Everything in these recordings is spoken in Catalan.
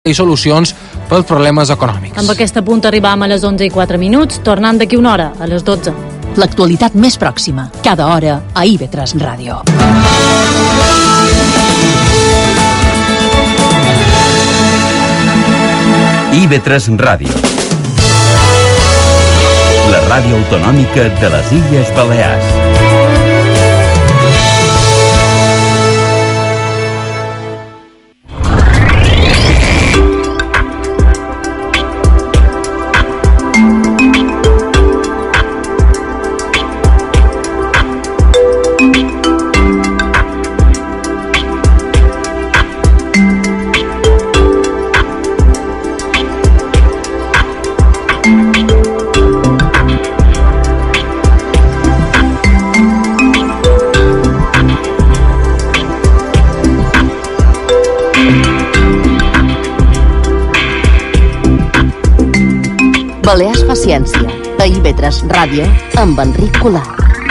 i solucions pels problemes econòmics. Amb aquesta punt arribam a les 11:04, tornant d'aquí una hora, a les 12. L'actualitat més pròxima, cada hora a IB3 Ràdio. IB3 Ràdio. La ràdio autonòmica de les Illes Balears. Balears fa ciència, a IB3 Ràdio, amb Enric Colar.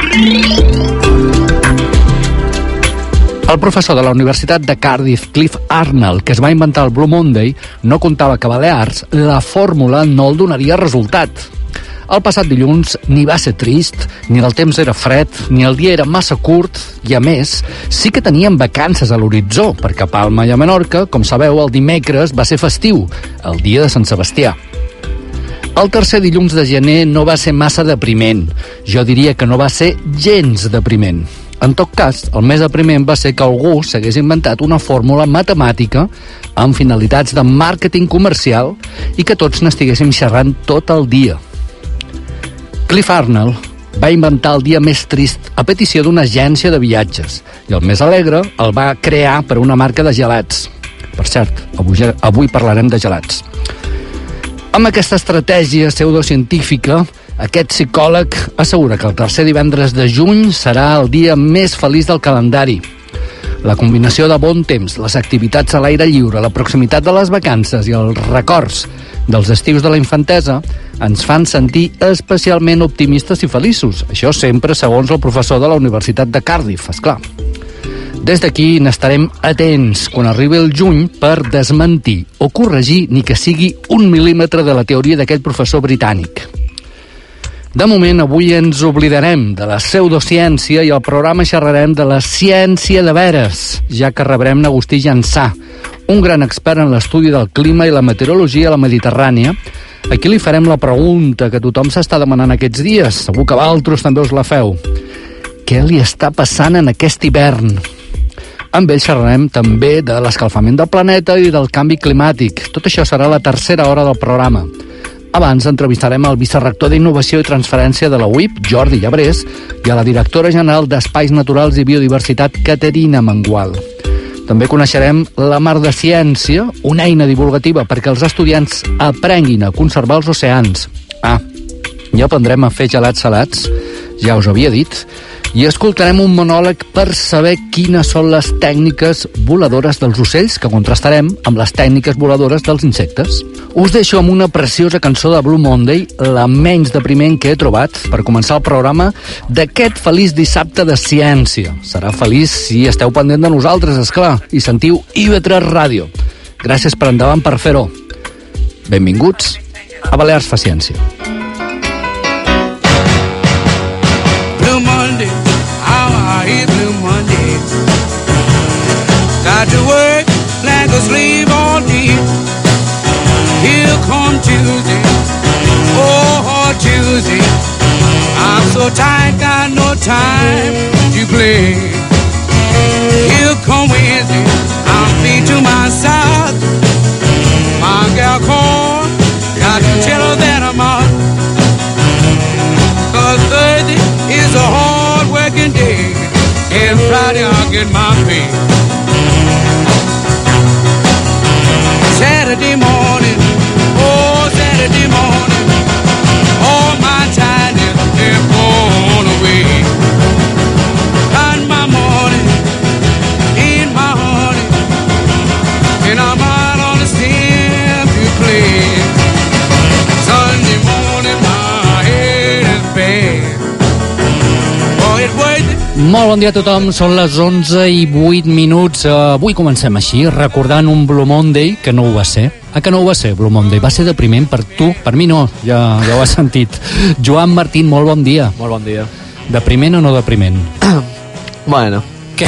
El professor de la Universitat de Cardiff, Cliff Arnall, que es va inventar el Blue Monday, no comptava que a Balears la fórmula no el donaria resultat. El passat dilluns ni va ser trist, ni el temps era fred, ni el dia era massa curt, i a més, sí que teníem vacances a l'horitzó, perquè a Palma i a Menorca, com sabeu, el dimecres va ser festiu, el dia de Sant Sebastià. El tercer dilluns de gener no va ser massa depriment. Jo diria que no va ser gens depriment. En tot cas, el més depriment va ser que algú s'hagués inventat una fórmula matemàtica amb finalitats de màrqueting comercial i que tots n'estiguéssim xerrant tot el dia. Cliff Arnall va inventar el dia més trist a petició d'una agència de viatges i el més alegre el va crear per una marca de gelats. Per cert, avui parlarem de gelats. Amb aquesta estratègia pseudocientífica, aquest psicòleg assegura que el tercer divendres de juny serà el dia més feliç del calendari. La combinació de bon temps, les activitats a l'aire lliure, la proximitat de les vacances i els records dels estius de la infantesa ens fan sentir especialment optimistes i feliços. Això sempre segons el professor de la Universitat de Cardiff, esclar. Des d'aquí n'estarem atents quan arribi el juny per desmentir o corregir ni que sigui 1 mil·límetre de la teoria d'aquell professor britànic. De moment, avui ens oblidarem de la pseudociència i al programa xerrarem de la ciència de veres, ja que rebrem Agustí Jansà, un gran expert en l'estudi del clima i la meteorologia a la Mediterrània. Aquí li farem la pregunta que tothom s'està demanant aquests dies, segur que vosaltres també us la feu. Què li està passant en aquest hivern? Amb ell xerrarem també de l'escalfament del planeta i del canvi climàtic. Tot això serà la tercera hora del programa. Abans entrevistarem el vicerrector d'Innovació i Transferència de la UIP, Jordi Llabrés, i a la directora general d'Espais Naturals i Biodiversitat, Caterina Mengual. També coneixerem la Mar de Ciència, una eina divulgativa perquè els estudiants aprenguin a conservar els oceans. Ja aprendrem a fer gelats salats, ja us ho havia dit, i escoltarem un monòleg per saber quines són les tècniques voladores dels ocells, que contrastarem amb les tècniques voladores dels insectes. Us deixo amb una preciosa cançó de Blue Monday, la menys depriment que he trobat, per començar el programa d'aquest feliç dissabte de ciència. Serà feliç si esteu pendent de nosaltres, esclar, i sentiu IB3 Ràdio. Gràcies per endavant per fer-ho. Benvinguts a Balears fa ciència. Blue Monday, I hate Blue Monday. Got to work like a slave all day. Here come Tuesday, oh Tuesday. I'm so tired, got no time to play. Here come Wednesday, I'm free to myself. My gal called, got to tell her that I'm out. 'Cause Thursday is a hard working day, and Friday I'll get my pay. Saturday morning, oh Saturday morning, all my tiredness is gone away. And my morning, in my honey, and I'm out on the stand to play. Sunday morning, my head is bad. Oh, it's worth it. Molt bon dia a tothom, són les 11:08. Avui comencem així, recordant un Blue Monday, que no ho va ser. Ah, que no ho va ser, Blue Monday? Va ser depriment per tu? Per mi no, ja ho has sentit. Joan Martín, molt bon dia. Molt bon dia. Depriment o no depriment? Bueno. Què?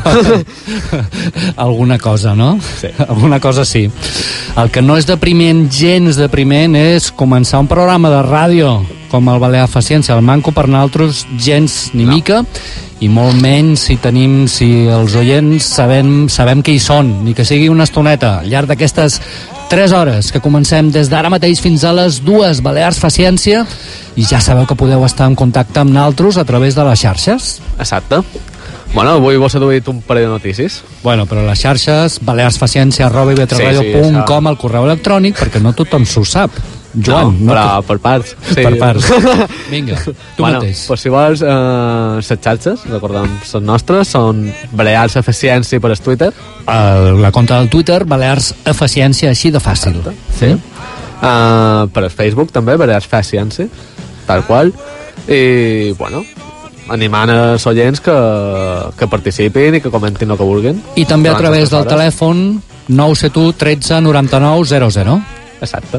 Alguna cosa, no? Sí. Alguna cosa sí. El que no és depriment, gens depriment, és començar un programa de ràdio com el Balear fa Ciència, el manco per nosaltres gens ni mica, i molt menys si els oients sabem que hi són, ni que sigui una estoneta al llarg d'aquestes 3 hores que comencem des d'ara mateix fins a les 2. Balears fa Ciència, i ja sabeu que podeu estar en contacte amb nosaltres a través de les xarxes. Exacte. Bueno, avui vos he duit un parell de notícies. Bueno, però les xarxes, balearsfaciència@ib3radio.com, el correu electrònic, perquè no tothom s'ho sap. Joan, no, però per parts. Sí. Per parts. Vinga, tu mateix. Pues si vols, les xarxes, recordem, són nostres, són Balears fa Ciència per el Twitter. La compte del Twitter, Balears fa Ciència, així de fàcil. Sí. Per el Facebook també, Balears fa Ciència, tal qual. I, bueno, animant els oients que participin i que comentin el que vulguin. I també a través del telèfon 971 13 99 00. Exacte.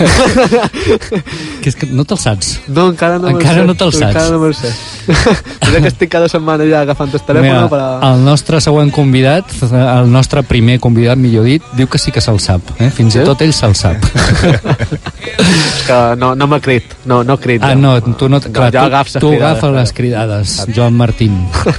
Que és que no te'l saps. No, encara no te'l saps. Encara no me'l sé. Mira que estic cada setmana ja agafant el telèfon. El nostre següent convidat, el nostre primer convidat, millor dit, diu que sí que se'l sap. Fins i tot ell se'l sap. Que no m'ha crit. No crit. Ah, no, tu no... Clar, tu agafes les cridades, Joan Martín.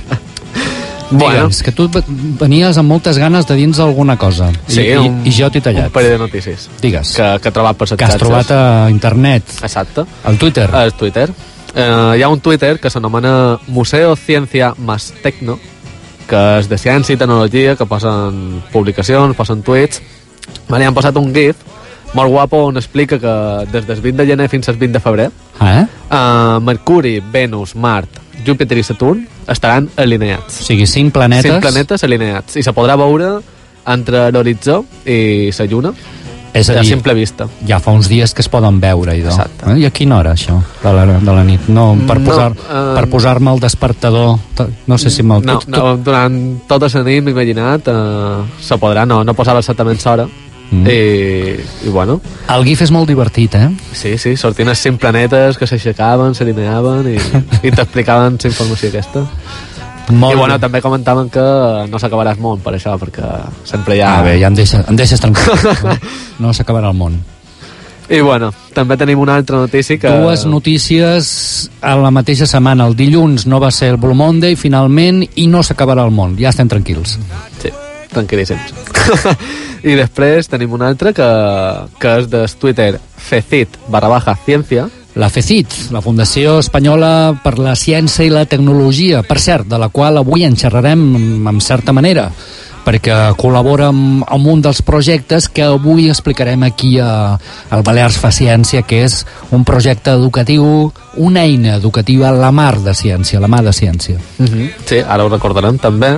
Bueno. Digue'ns, que tu venies amb moltes ganes de dins alguna cosa. Sí, i jo t'he tallat. Un parell de notícies. Digues. Que he trobat per les xarxes. Que has trobat a internet. Exacte. Al Twitter. Al Twitter. Hi ha un Twitter que s'anomena Museo Ciencia Más Tecno, que és de ciència i tecnologia, que posen publicacions, posen tuits. Hi han posat un GIF molt guapo on explica que des del 20 de gener fins al 20 de febrer Mercuri, Venus, Mart, Júpiter i Saturn estaran alineats. O sigui, 5 planetes. 5 planetes alineats. I se podrà veure entre l'horitzó i la lluna. És a dir, a simple vista. Ja fa uns dies que es poden veure, idò. Exacte. I a quina hora, això, de la nit? No, per posar-me el despertador, no sé si me'l... No, durant tota la nit, m'he imaginat, se podrà, no posava exactament l'hora. I bueno, el GIF és molt divertit, eh? Sí, sortien els 5 planetes que s'aixecaven, s'alineaven i t'explicaven la informació aquesta. I bueno, també comentaven que no s'acabarà el món per això, perquè sempre hi ha... Bé, ja em deixes tranquil. No s'acabarà el món. I bueno, també tenim una altra notícia que... 2 notícies a la mateixa setmana. El dilluns no va ser el Blue Monday, finalment, i no s'acabarà el món. Ja estem tranquils. Sí, tranquil·líssims. I després tenim una altra que és del Twitter FECIT/Ciència. La FECIT, la Fundació Espanyola per la Ciència i la Tecnologia, per cert, de la qual avui en xerrarem en certa manera, perquè col·labora amb un dels projectes que avui explicarem aquí al Balears fa Ciència, que és un projecte educatiu, una eina educativa, la mar de ciència, la mà de ciència. Sí, ara ho recordarem també.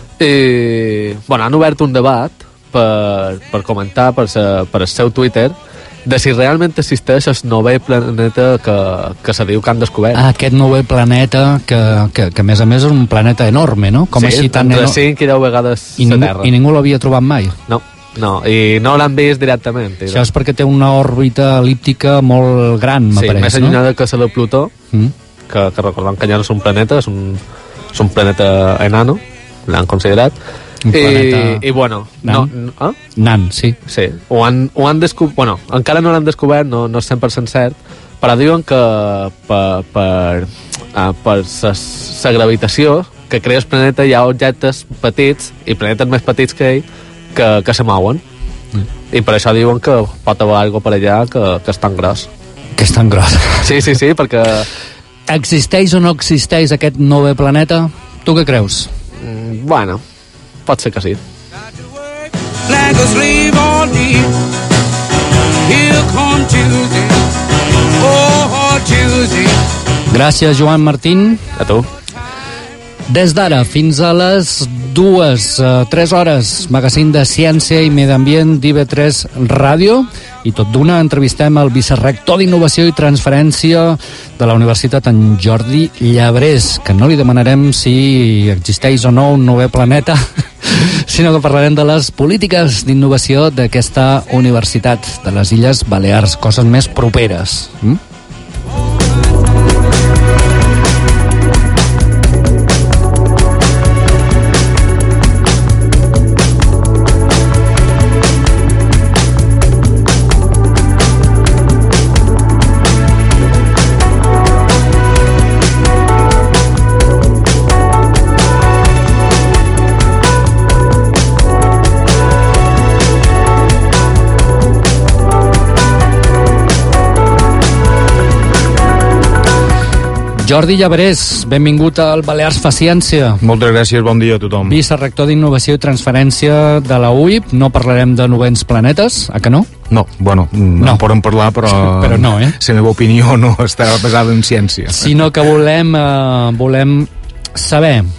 I, bueno, han obert un debat per comentar per el seu Twitter de si realment existeix el novè planeta que se diu que han descobert. Aquest novè planeta que a més és un planeta enorme, no? Com sí, així tan entre 5 i 10 vegades la Terra. I ningú l'havia trobat mai? No, i no l'han vist directament. Això és perquè té una òrbita elíptica molt gran, m'apareix, no? Sí, més allunyada que la de Plutó, que recordem que ja no és un planeta, és un planeta enano, l'han considerat. I bueno, nan, sí. Ho han descobert, bueno, encara no l'han descobert, no és 100% cert, però diuen que per la gravitació que crea el planeta hi ha objectes petits i planetes més petits que ell que se mouen, i per això diuen que pot haver alguna per allà que és tan gros. Que és tan gros. Sí, perquè... Existeix o no existeix aquest novè planeta? Tu què creus? Bueno, pot ser que sí. Gràcies, Joan Martín. A tu. Des d'ara fins a les 3 hores, magazín de Ciència i Medi Ambient d'IB3 Ràdio, i tot d'una entrevistem el vicerrector d'Innovació i Transferència de la Universitat, en Jordi Llabrés, que no li demanarem si existeix o no un novè planeta, sinó que parlarem de les polítiques d'innovació d'aquesta Universitat de les Illes Balears, coses més properes. Jordi Llabrés, benvingut al Balears fa Ciència. Moltes gràcies, bon dia a tothom. Vicerector d'Innovació i Transferència de la UIP. No parlarem de novens planetes, que no? No, bueno, no en podem parlar, però no, la meva opinió no està basada en ciència. Sinó que volem saber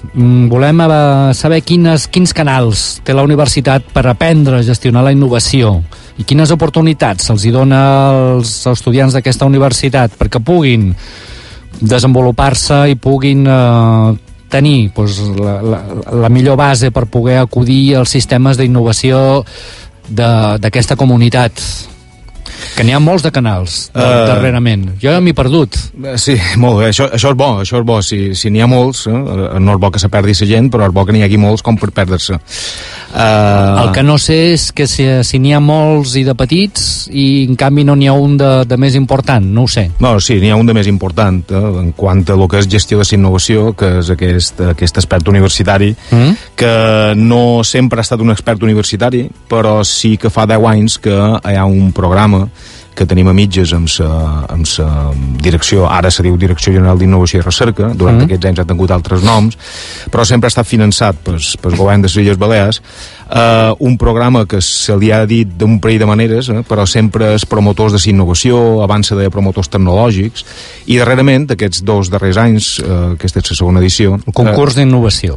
quins canals té la universitat per aprendre a gestionar la innovació i quines oportunitats se'ls dona als estudiants d'aquesta universitat perquè puguin desenvolupar-se i puguin tenir la millor base per poder acudir als sistemes d'innovació d'aquesta comunitat. Que n'hi ha molts de canals darrerament. Jo m'he perdut. Sí, molt bé. Això és bo. Si n'hi ha molts, no és bo que se perdi la gent, però és bo que n'hi hagi molts com per perdre-se. El que no sé és que si n'hi ha molts i de petits i en canvi no n'hi ha un de més important, no ho sé. No, sí, n'hi ha un de més important en quant a el que és gestió de la innovació, que és aquest expert universitari, que no sempre ha estat un expert universitari, però sí que fa 10 anys que hi ha un programa que tenim a mitges amb la direcció, ara se diu Direcció General d'Innovació i Recerca, durant aquests anys ha tingut altres noms, però sempre ha estat finançat pel govern de les Illes Balears, un programa que se li ha dit d'un parell de maneres, però sempre és promotors de la innovació, abans se deia promotors tecnològics, i darrerament, aquests 2 darrers anys, aquesta és la segona edició... El concurs d'innovació.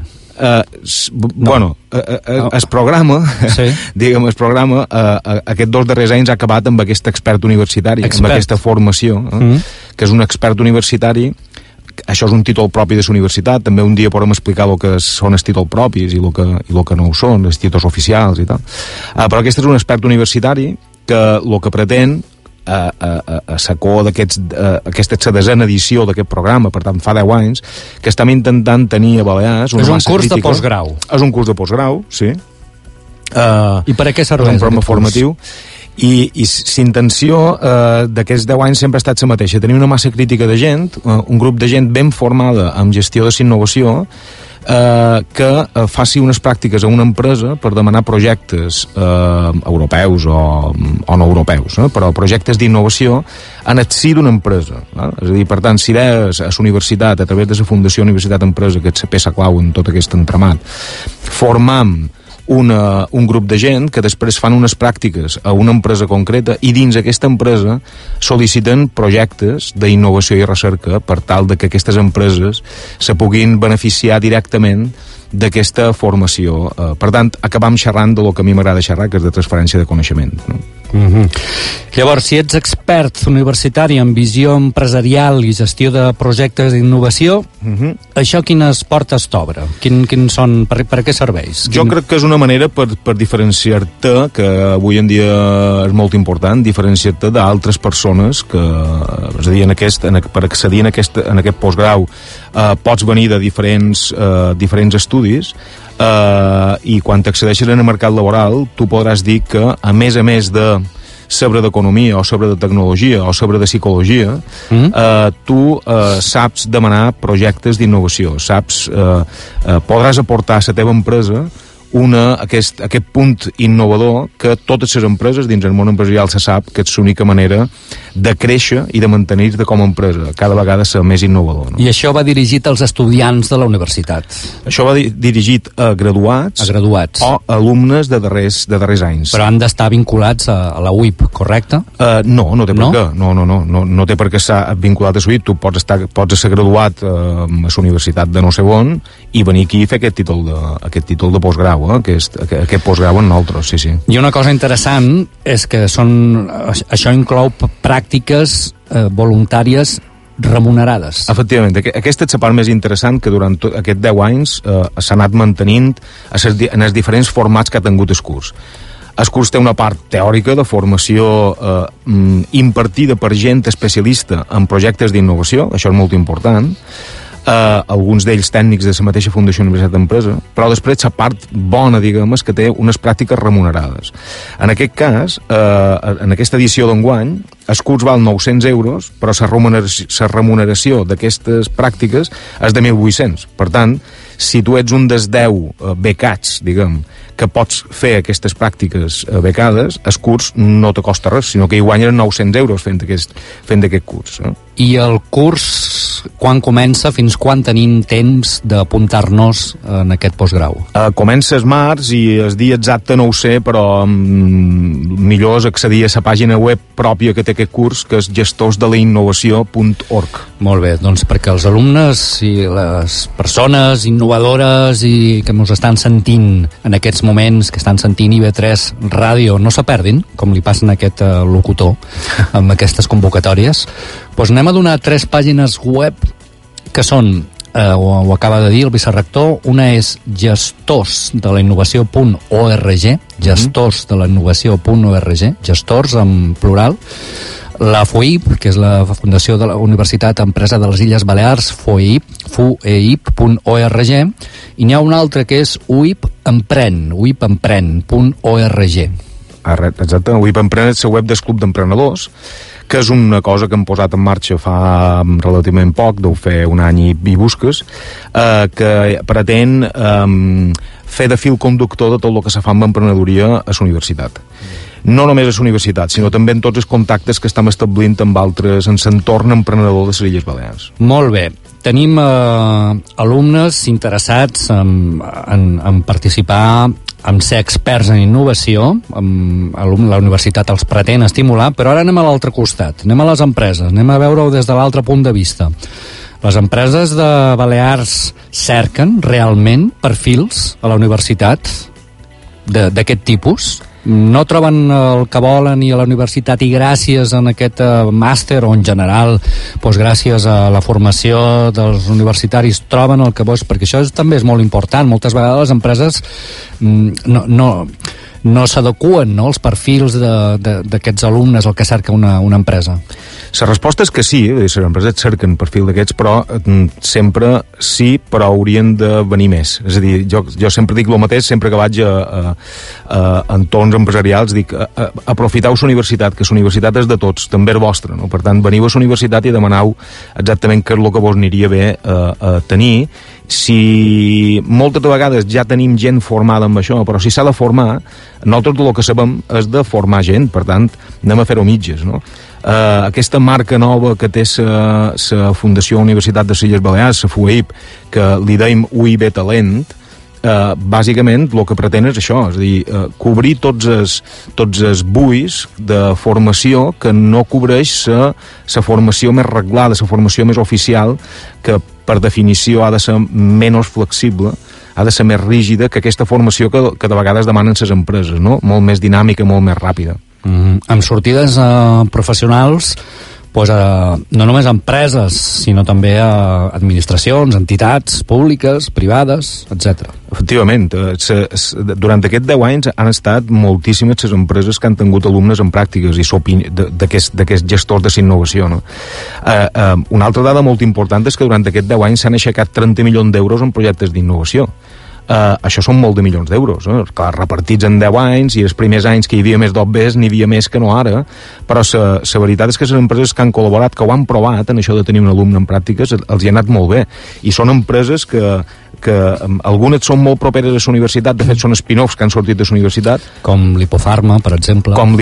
El programa aquests 2 darrers anys ha acabat amb aquest expert universitari, amb aquesta formació que és un expert universitari. Això és un títol propi de la universitat, també un dia podem explicar el que són els títols propis i el que no ho són, els títols oficials i tal, però aquest és un expert universitari que el que pretén a sacó aquesta és la desena edició d'aquest programa, per tant fa 10 anys que estem intentant tenir a Balears una massa crítica. És un curs de postgrau. És un curs de postgrau, sí. I per a què serveix? És un programa formatiu. I l'intenció d'aquests 10 anys sempre ha estat la mateixa, tenir una massa crítica de gent, un grup de gent ben formada en gestió de la innovació, que faci unes pràctiques a una empresa per demanar projectes europeus o no europeus, però projectes d'innovació en el si d'una empresa. És a dir, per tant, si és a la universitat, a través de la Fundació Universitat Empresa, que és la peça clau en tot aquest entramat, formam un grup de gent que després fan unes pràctiques a una empresa concreta i dins aquesta empresa sol·liciten projectes d'innovació i recerca per tal de que aquestes empreses se puguin beneficiar directament d'aquesta formació. Per tant, acabam xerrant del que a mi m'agrada xerrar, que és de transferència de coneixement. Llavors, si ets expert universitari en visió empresarial i gestió de projectes d'innovació, això quines portes t'obre? Quins són, per a què serveix? Jo crec que és una manera per diferenciar-te, que avui en dia és molt important, diferenciar-te d'altres persones que, és a dir, per accedir en aquest postgrau pots venir de diferents estudis, i quan t'accedeixes en el mercat laboral tu podràs dir que a més de saber d'economia o saber de tecnologia o saber de psicologia, tu saps demanar projectes d'innovació, podràs aportar a la teva empresa aquest punt innovador que totes les empreses dins el món empresarial se sap que és l'única manera de créixer i de mantenir-te com a empresa, cada vegada ser més innovador. I això va dirigit als estudiants de la universitat? Això va dirigit a graduats o alumnes de darrers anys. Però han d'estar vinculats a la UIP, correcte? No té per què. No té per què estar vinculat a la UIP. Tu pots ser graduat a la universitat de no sé on i venir aquí i fer aquest títol de postgrau, aquest postgrau en nosaltres, sí. I una cosa interessant és que això inclou pràctiques voluntàries remunerades. Efectivament, aquesta és la part més interessant, que durant aquests 10 anys s'ha anat mantenint en els diferents formats que ha tingut el curs. El curs té una part teòrica de formació impartida per gent especialista en projectes d'innovació, això és molt important, alguns d'ells tècnics de la mateixa Fundació Universitat d'Empresa, però després la part bona, diguem, és que té unes pràctiques remunerades. En aquest cas, en aquesta edició d'enguany, el curs val 900 euros, però la remuneració d'aquestes pràctiques és de 1.800. Per tant, si tu ets un dels 10 becats, diguem, que pots fer aquestes pràctiques becades, el curs no te costa res, sinó que hi guanyes 900 euros fent aquest curs. I el curs, quan comença, fins quan tenim temps d'apuntar-nos en aquest postgrau? Comença el març i el dia exacte no ho sé, però millor és accedir a la pàgina web pròpia que té aquest curs, que és gestorsdeleinnovació.org. Molt bé, doncs perquè els alumnes i les persones innovadores i que ens estan sentint en aquests moments, que estan sentint IB3 Ràdio, no se perdin, com li passa a aquest locutor amb aquestes convocatòries, doncs anem a donar 3 pàgines web que són, ho acaba de dir el vicerrector, una és gestorsdeleinnovació.org, gestorsdeleinnovació.org, gestors en plural, la FOIP, que és la Fundació de la Universitat Empresa de les Illes Balears, foeip.org, i n'hi ha una altra que és uipempren.org. Exacte, UIP Empren és la web del Club d'Emprenedors, que és una cosa que hem posat en marxa fa relativament poc, deu fer un any i busques, que pretén fer de fil conductor de tot el que se fa amb emprenedoria a la universitat. No només a la universitat, sinó també en tots els contactes que estem establint amb altres en l'entorn emprenedor de les Illes Balears. Molt bé. Tenim alumnes interessats en participar, en ser experts en innovació, la universitat els pretén estimular, però ara anem a l'altre costat, anem a les empreses, anem a veure-ho des de l'altre punt de vista. Les empreses de Balears cerquen realment perfils a la universitat d'aquest tipus? No troben el que volen i a la universitat, i gràcies a aquest màster, o en general doncs gràcies a la formació dels universitaris troben el que vols, perquè això també és molt important. Moltes vegades les empreses no s'adequen, no, els perfils d'aquests alumnes al que cerca una empresa. La resposta és que sí, les empreses cerquen perfil d'aquests, però sempre sí, però haurien de venir més. És a dir, jo sempre dic el mateix, sempre que vaig a entorns empresarials, dic, aprofiteu la universitat, que la universitat és de tots, també és vostra, no? Per tant, veniu a la universitat i demaneu exactament què és el que vos aniria bé a tenir. Si moltes vegades ja tenim gent formada amb això, però si s'ha de formar, nosaltres el que sabem és de formar gent, per tant, anem a fer-ho mitges, no? Aquesta marca nova que té la Fundació Universitat de les Illes Balears, la FUEIP, que li deim UIB Talent, bàsicament el que pretén és això, és a dir, cobrir tots els buits de formació que no cobreix la formació més reglada, la formació més oficial, que per definició ha de ser menys flexible, ha de ser més rígida que aquesta formació que de vegades demanen les empreses, no? Molt més dinàmica, molt més ràpida. Amb sortides professionals, doncs, no només a empreses, sinó també a administracions, entitats públiques, privades, etc. Efectivament, durant aquests 10 anys han estat moltíssimes les empreses que han tingut alumnes en pràctiques i d'aquests gestors de la innovació, no? Una altra dada molt important és que durant aquests 10 anys s'han aixecat 30 milions d'euros en projectes d'innovació. Això són molt de milions d'euros, clar, repartits en 10 anys, i els primers anys que hi havia més d'OBs n'hi havia més que no ara, però la veritat és que les empreses que han col·laborat, que ho han provat en això de tenir un alumne en pràctiques, els hi ha anat molt bé, i són empreses que algunes són molt properes a la universitat, de fet són spin-offs que han sortit de la universitat, com l'Hipofarma, per exemple, com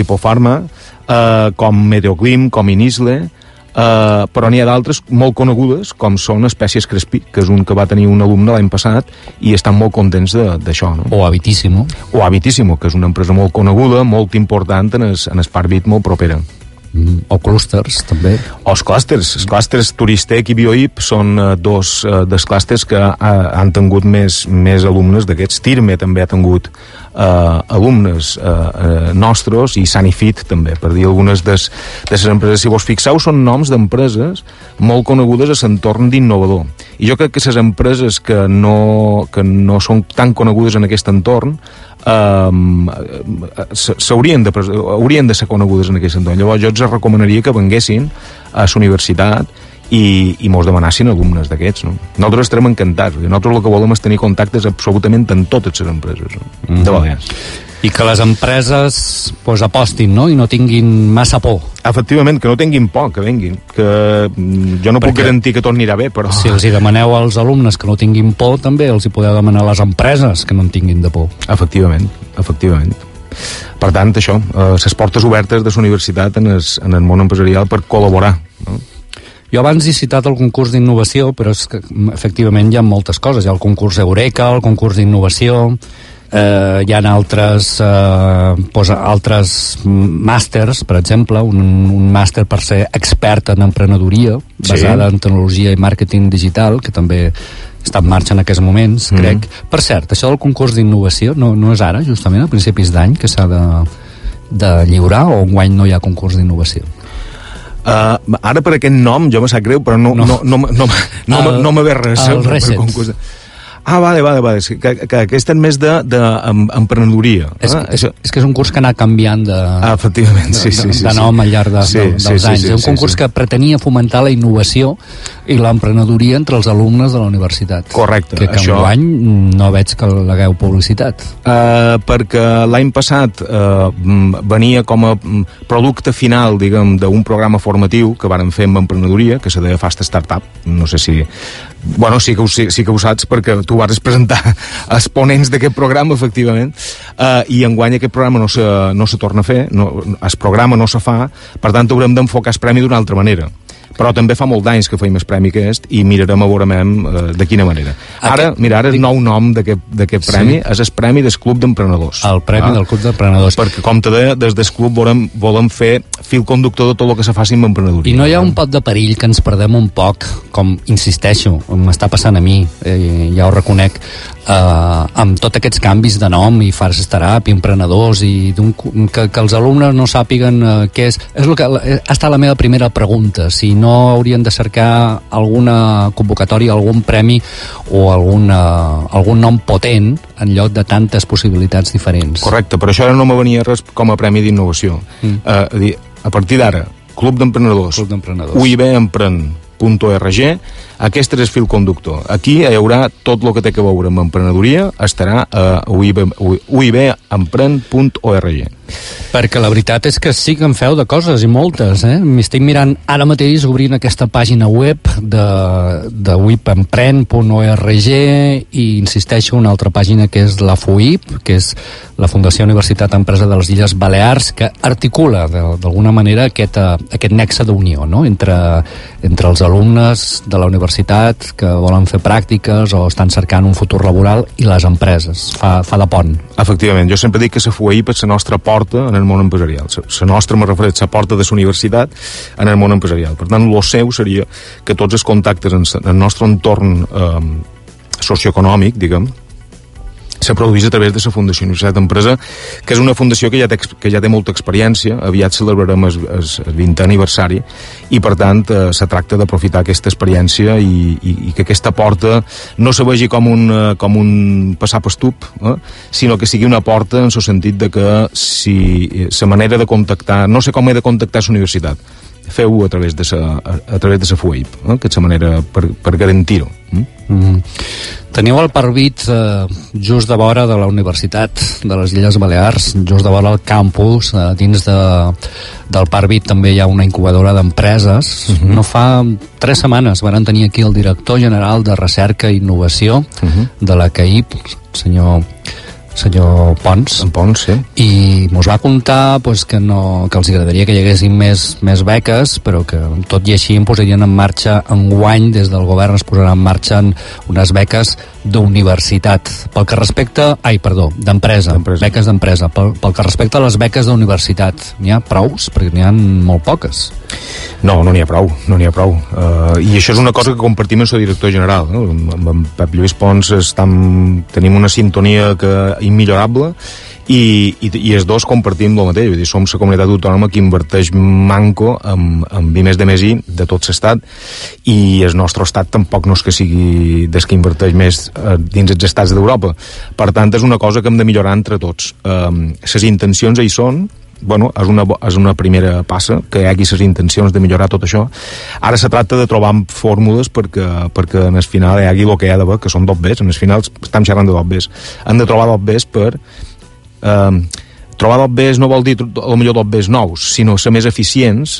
Medeoclim, com Inisle, però n'hi ha d'altres molt conegudes, com són Espècies Crespi, que és un que va tenir un alumne l'any passat i estan molt contents d'això, no? O Habitissimo, que és una empresa molt coneguda, molt important en el Sparbit, molt propera. O clústers, també. O els clústers Turistec i Bioip són dos dels clústers que han tingut més alumnes d'aquests. TIRME també ha tingut alumnes nostres, i Sanifit també, per dir algunes de les empreses. Si vos fixeu, són noms d'empreses molt conegudes a l'entorn d'innovador. I jo crec que les empreses que no són tan conegudes en aquest entorn haurien de ser conegudes en aquest entorn. Llavors jo els recomanaria que venguessin a la universitat i mos demanassin alumnes d'aquests, no? Nosaltres estarem encantats, perquè nosaltres el que volem és tenir contactes absolutament amb totes les empreses, no? De Balears. I que les empreses apostin, no? I no tinguin massa por. Efectivament, que no tinguin por, que venguin. Que jo no puc garantir que tot anirà bé, però... Si els hi demaneu als alumnes que no tinguin por, també els hi podeu demanar a les empreses que no en tinguin de por. Efectivament. Per tant, això, les portes obertes de la universitat en el món empresarial per col·laborar, no? Jo abans he citat el concurs d'innovació, però és que efectivament hi ha moltes coses. Hi ha el concurs Eureka, el concurs d'innovació, hi ha altres màsters, per exemple, un màster per ser expert en emprenedoria, basada en tecnologia i màrqueting digital, que també està en marxa en aquests moments, crec. Per cert, això del concurs d'innovació no és ara, justament a principis d'any, que s'ha de lliurar, o enguany no hi ha concurs d'innovació? Ara per aquest nom jo me sap greu, però no me ve res el Recens. Vale, que aquest és més d'emprenedoria. És que és un curs que ha anat canviant de nom al llarg dels anys. És un concurs que pretenia fomentar la innovació i l'emprenedoria entre els alumnes de la universitat. Correcte. Que enguany no veig que l'hagueu publicitat. Perquè l'any passat venia com a producte final, diguem, d'un programa formatiu que vàrem fer amb emprenedoria, que se deia Fast Startup. No sé si... Bueno, sí que ho saps, perquè tu vas presentar exponents d'aquest programa, efectivament, i enguany aquest programa no se torna a fer, el programa no se fa, per tant haurem d'enfocar el premi d'una altra manera. Però també fa molt d'anys que feim el premi aquest i mirarem a veure de quina manera. Ara el nou nom d'aquest premi és el Premi del Club d'Emprenedors. El Premi del Club d'Emprenedors. Perquè, com te deia, des del club volem fer fil conductor de tot el que se faci amb emprenedoria. I no hi ha un pot de perill que ens perdem un poc, com insisteixo, m'està passant a mi, ja ho reconec, amb tots aquests canvis de nom i Fast Startup i emprenedors i que els alumnes no sàpiguen què és el que ha estat la meva primera pregunta, si no haurien de cercar alguna convocatòria, algun premi o algun nom potent en lloc de tantes possibilitats diferents. Correcte, però això ara no me venia res com a premi d'innovació. A partir d'ara, Club d'Emprenedors, uibempren.org, aquest és el fil conductor. Aquí hi haurà tot el que té a veure amb emprenedoria, estarà a uibempren.org. Perquè la veritat és que sí que en feu de coses, i moltes, M'estic mirant ara mateix obrint aquesta pàgina web de uibempren.org i insisteixo una altra pàgina que és la FUIP, que és la Fundació Universitat Empresa de les Illes Balears, que articula d'alguna manera aquest nexe d'unió, no? entre els alumnes de la universitat que volen fer pràctiques o estan cercant un futur laboral i les empreses. Fa de pont. Efectivament, jo sempre dic que la FUIP és la nostra porta en el món empresarial. La nostra, me refereix, la porta de la universitat en el món empresarial. Per tant, el seu seria que tots els contactes en el nostre entorn socioeconòmic, diguem, se produeix a través de la Fundació Universitat Empresa, que és una fundació que ja té molta experiència. Aviat celebrarem el 20è aniversari i, per tant, se tracta d'aprofitar aquesta experiència i que aquesta porta no se vegi com un passar pastup, sinó que sigui una porta en el sentit de que si la manera de contactar... No sé com he de contactar la universitat. Feu-ho a través de la FUIP, que és la manera per garantir-ho. Teniu el Parvit just de vora de la Universitat de les Illes Balears, just de vora al campus. Dins del Parvit també hi ha una incubadora d'empreses. No fa 3 setmanes van tenir aquí el director general de Recerca i Innovació de la CAIP, senyor senyor Pons. En Pons, sí. I mos va contar pues, que els agradaria que hi haguessin més beques, però que tot i així em posarien en marxa enguany, des del govern es posaran en marxa unes beques d'universitat. Pel que respecta... d'empresa. Beques d'empresa. Pel que respecta a les beques d'universitat, n'hi ha prous? Perquè n'hi ha molt poques. No n'hi ha prou. I això és una cosa que compartim amb el director general. No? Amb en Pep Lluís Pons tenim una sintonia immillorable i els dos compartim el mateix. Vull dir, som la comunitat autònoma que inverteix manco en I+D+I de tot l'estat, i el nostre estat tampoc no és que sigui des que inverteix més dins els estats d'Europa. Per tant, és una cosa que hem de millorar entre tots. Les intencions hi són. Bueno, és una primera passa, que hi hagi les intencions de millorar tot això. Ara se tracta de trobar fórmules perquè en el final hi hagi el que hi ha d'haver, que són dobbers. En el final estem xerrant de dobbers. Hem de trobar dobbers per... trobar dobbers no vol dir potser dobbers nous, sinó ser més eficients,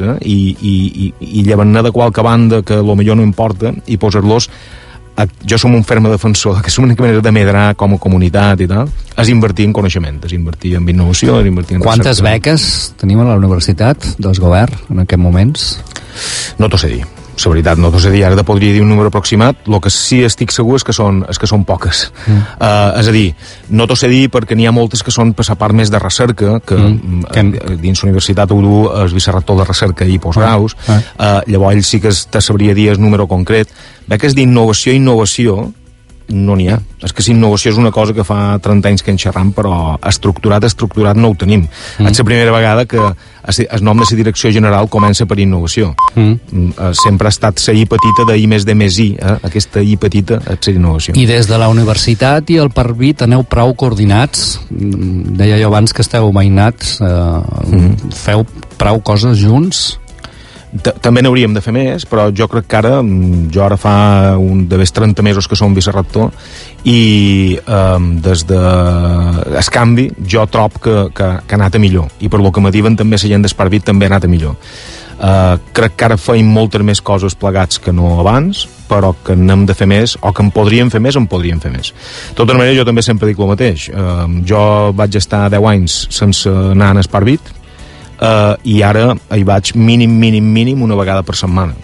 i llevar-ne de qualque banda que potser no importa, i posar-los... Jo som un ferm defensor que és una manera de medrar com a comunitat i tal, és invertir en coneixement, és invertir en innovació, és invertir en... Quantes beques tenim a la universitat del govern en aquests moments? No t'ho sé dir, la veritat, no t'ho sé dir. Ara te podria dir un número aproximat. El que sí estic segur és que són poques. És a dir, no t'ho sé dir perquè n'hi ha moltes que són per la part més de recerca, que dins la universitat ho du el vicerrector de recerca i postgraus. Llavors sí que te sabria dir el número concret. Beques d'innovació no n'hi ha. És que si innovació és una cosa que fa 30 anys que en xerram, però estructurat no ho tenim. És la primera vegada que el nom de la direcció general comença per innovació. Sempre ha estat la I petita de I+D+I, aquesta I petita és la innovació. I des de la universitat i el Parvit aneu prou coordinats? Deia jo abans que esteu mainats. Feu prou coses junts? També n'hauríem de fer més, però jo crec que ara fa d'haver 30 mesos que som vicerrector, i des de el canvi jo trob que ha anat a millor, i per lo que me diuen també la gent d'Esparvit també ha anat a millor. Crec que ara feim moltes més coses plegats que no abans, però que n'hem de fer més, o que en podríem fer més. De tota manera, jo també sempre dic el mateix. Jo vaig estar 10 anys sense anar a Esparvit, i ara hi vaig mínim una vegada per setmana.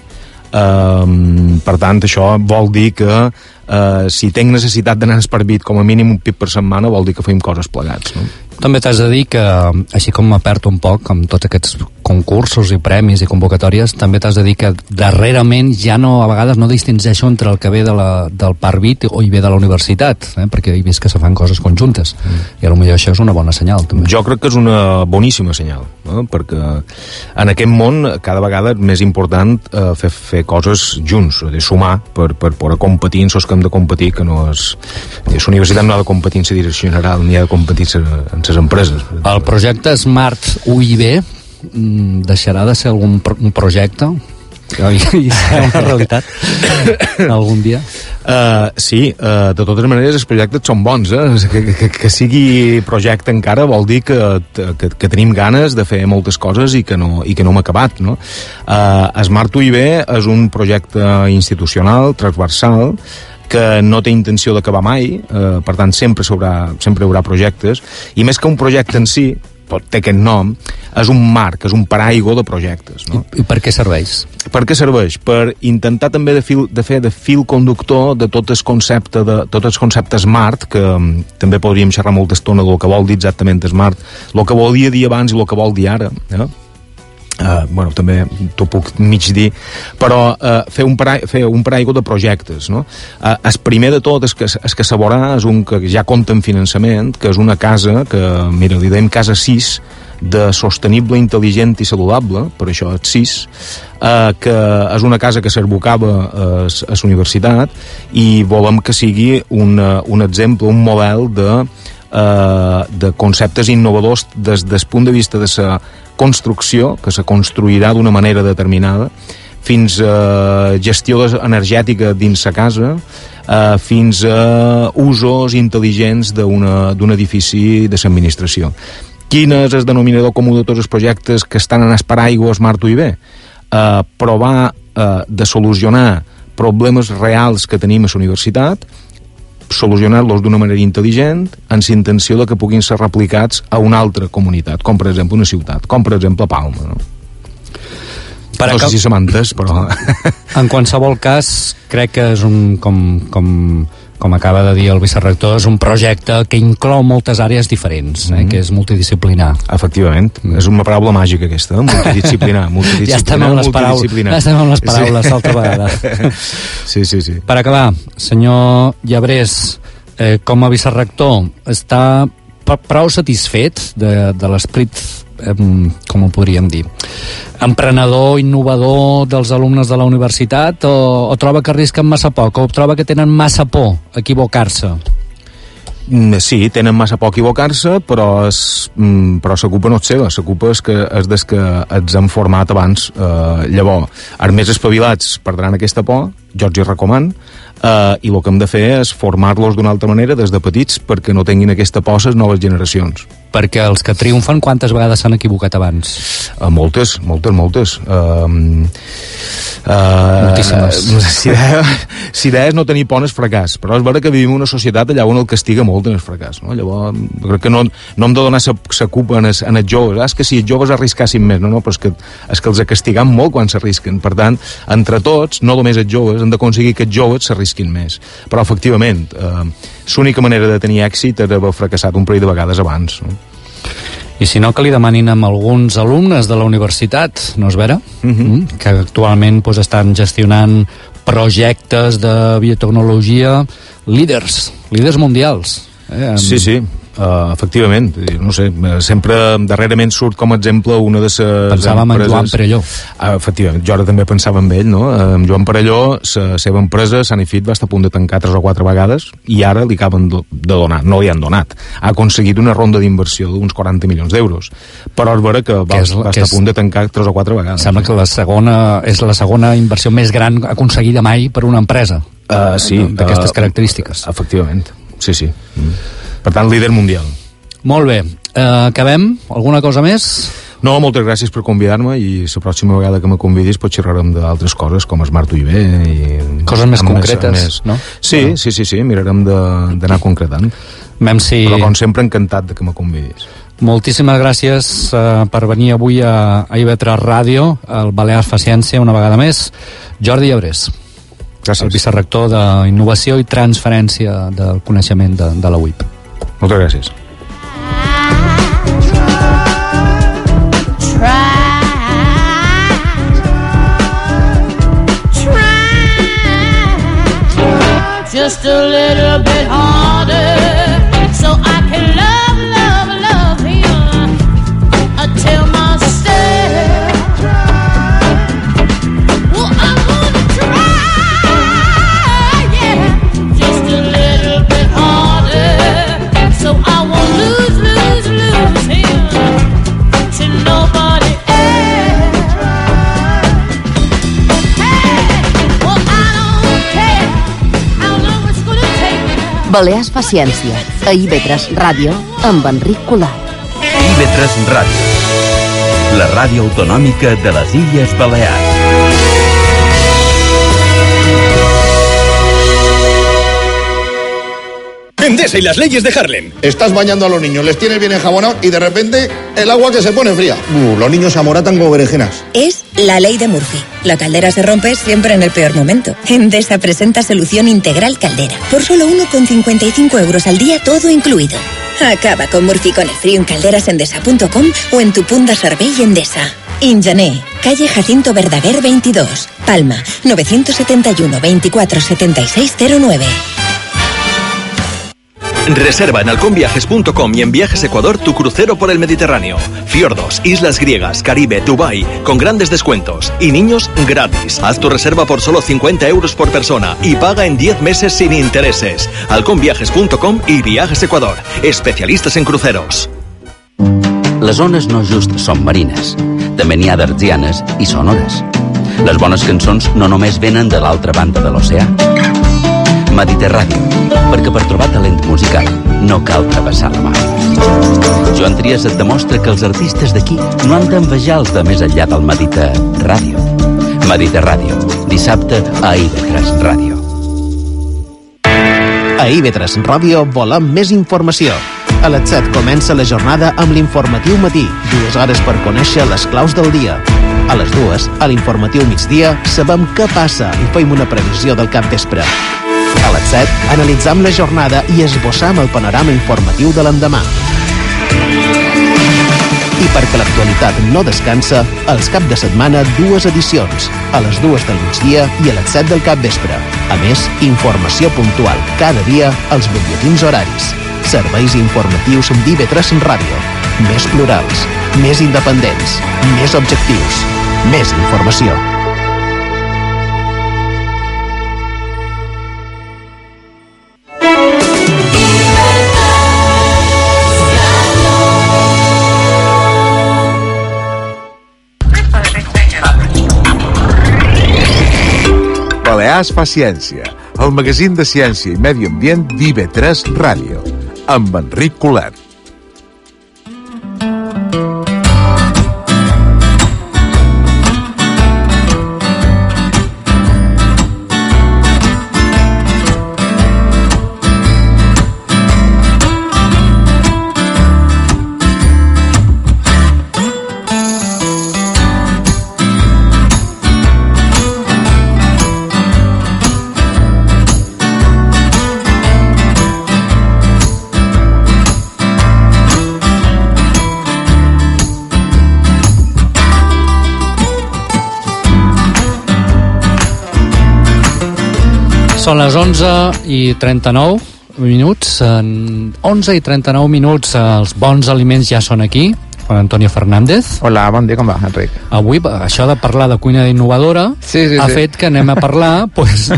Per tant, això vol dir que si tinc necessitat d'anar a Esparvit com a mínim un pit per setmana, vol dir que fem coses plegats, no? També t'has de dir que, així com m'aperto un poc amb tots aquests concursos i premis i convocatòries, també t'has de dir que darrerament ja a vegades no distingeixo entre el que ve del Parvit o hi ve de la universitat, perquè he vist que se fan coses conjuntes, i potser això és una bona senyal també. Jo crec que és una boníssima senyal, perquè en aquest món cada vegada és més important fer coses junts, sumar per poder competir en els que hem de competir, que no és... La universitat no ha de competir en la direcció general, ni ha de competir en les empreses. El projecte Smart UIB deixarà de ser un projecte i serà una realitat algun dia? Sí, de totes maneres els projectes són bons, que sigui projecte encara vol dir que tenim ganes de fer moltes coses i que no hem acabat, no? Smart UIB és un projecte institucional, transversal, que no té intenció d'acabar mai, per tant sempre hi haurà projectes, i més que un projecte en si, té aquest nom, és un marc, és un paraigua de projectes, no? I per què serveix? Per què serveix? Per intentar també de fer de fil conductor de tot el concepte smart, que també podríem xerrar molta estona del que vol dir exactament smart, el que volia dir abans i el que vol dir ara, també t'ho puc mig dir, però fer un paraigua de projectes, no? El primer de tot és que se veurà és un que ja compta en finançament, que és una casa que, mira, li dèiem casa 6, de sostenible, intel·ligent i saludable, per això és 6, que és una casa que s'advocava a la universitat, i volem que sigui un exemple, un model de conceptes innovadors des del punt de vista de la construcció, que se construirà d'una manera determinada, fins a gestió energètica dins la casa, fins a usos intel·ligents d'un edifici de l'administració. Quin és el denominador comú de tots els projectes que estan en el paraigua Smart UIB? Provar de solucionar problemes reals que tenim a la universitat, solucionar-los d'una manera intel·ligent en la intenció de que puguin ser replicats a una altra comunitat, com per exemple una ciutat, com per exemple Palma, no? No sé si se m'ha entès, però... En qualsevol cas, crec que és un, com acaba de dir el vicerrector, és un projecte que inclou moltes àrees diferents, que és multidisciplinar. Efectivament, és una paraula màgica aquesta, multidisciplinar. Ja estem amb les paraules l'altra vegada. Sí. Per acabar, senyor Llebrés, com a vicerrector, està prou satisfet de l'esperit, com ho podríem dir, emprenedor, innovador dels alumnes de la universitat, o troba que arrisquen massa poc, o troba que tenen massa por a equivocar-se? Sí, tenen massa por a equivocar-se, però la culpa no és seva, la culpa és des que ens han format abans. Llavors, els més espavilats perdran aquesta por, jo els hi recomano, i el que hem de fer és formar-los d'una altra manera des de petits perquè no tinguin aquesta por les noves generacions. Perquè els que triomfen, quantes vegades s'han equivocat abans? Moltes. Moltíssimes. Si idea és no tenir por en el fracàs, però és vera que vivim en una societat allà on el castiga molt en el fracàs, no? Llavors, crec que no hem de donar la culpa en els joves. És que si els joves arriscassin més, no, però és que els castigam molt quan s'arrisquen. Per tant, entre tots, no només els joves, hem d'aconseguir que els joves s'arrisquin més. Però, efectivament, l'única manera de tenir èxit és haver fracassat un parell de vegades abans, no? I si no, que li demanin amb alguns alumnes de la universitat, no és vera? Que actualment estan gestionant projectes de biotecnologia líders mundials. Sí. Efectivament, no sé, sempre darrerament surt com a exemple una de les Pensàvem en Joan Perelló. Efectivament, jo ara també pensava en ell, no? Joan Perelló, la seva empresa, Sanifit, va estar a punt de tancar 3 o 4 vegades i ara li acaben de donar, no li han donat. Ha aconseguit una ronda d'inversió d'uns 40 milions d'euros, però és vera que va estar a punt de tancar 3 o 4 vegades. Sembla que és la segona inversió més gran aconseguida mai per una empresa d'aquestes característiques. Efectivament, sí. Per tant, líder mundial. Molt bé. Acabem? Alguna cosa més? No, moltes gràcies per convidar-me i la pròxima vegada que me convidis xerrarem d'altres coses com Smart UIB i... Coses més concretes, no? Sí, mirarem d'anar concretant. Però com sempre encantat de que me convidis. Moltíssimes gràcies per venir avui a IB3 Ràdio, al Balears fa Ciència, una vegada més. Jordi Llebrés. Gràcies. El vicerrector d'Innovació i Transferència del Coneixement de la UIP. Moltes gràcies. Just a little bit harder so I can love him until myself. Well, I'm gonna try, yeah, just a little bit harder so I won't lose him to nobody else. Hey, well, I don't care how long it's gonna take. Balears fa Ciència, a IB3 Ràdio, amb Enric Colat. IB3 Ràdio, la ràdio autonòmica de les Illes Balears. Endesa y las leyes de Harlem. Estás bañando a los niños, les tienes bien enjabonados y de repente el agua que se pone fría. Los niños se amoratan como berenjenas. Es la ley de Murphy. La caldera se rompe siempre en el peor momento. Endesa presenta solución integral caldera. Por solo 1,55 euros al día, todo incluido. Acaba con Murphy con el frío en calderasendesa.com o en tu punt de servei Endesa. Ingener, calle Jacinto Verdaguer 22, Palma, 971 24 76 09. Reserva en halconviajes.com y en Viajes Ecuador tu crucero por el Mediterráneo. Fiordos, islas griegas, Caribe, Dubái, con grandes descuentos. Y niños gratis. Haz tu reserva por solo 50 euros por persona y paga en 10 meses sin intereses. halconviajes.com y Viajes Ecuador. Especialistas en cruceros. Les ones no just són marines. També n'hi ha d'artsianes i sonores. Les bones cançons no només venen de l'altra banda de l'oceà. Mediterràdio, perquè per trobar talent musical no cal travessar la mar. Joan Trias et demostra que els artistes d'aquí no han d'envejar els de més enllà del Mediterràdio. Mediterràdio, dissabte a IB3 Ràdio. A IB3 Ràdio volem més informació. A les 7 comença la jornada amb l'informatiu matí, 2 hores per conèixer les claus del dia. A les 2, a l'informatiu migdia, sabem què passa i fem una previsió del capvespre. A les 7, analitzam la jornada i esbossam el panorama informatiu de l'endemà. I perquè l'actualitat no descansa, els cap de setmana 2 edicions, a les 2 del migdia i a les 7 del capvespre. A més, informació puntual cada dia als butlletins horaris. Serveis informatius d'IB3 Ràdio. Més plurals, més independents, més objectius, més informació. Balears fa ciència, el magazín de ciència i medi ambient d'IB3 Ràdio, amb Enric Colet. Són les 11:39 minuts. En 11:39 els bons aliments ja són aquí. Juan Antonio Fernández. Hola, bon dia, com va, Enric? Avui, això de parlar de cuina innovadora ha fet que anem a parlar pues,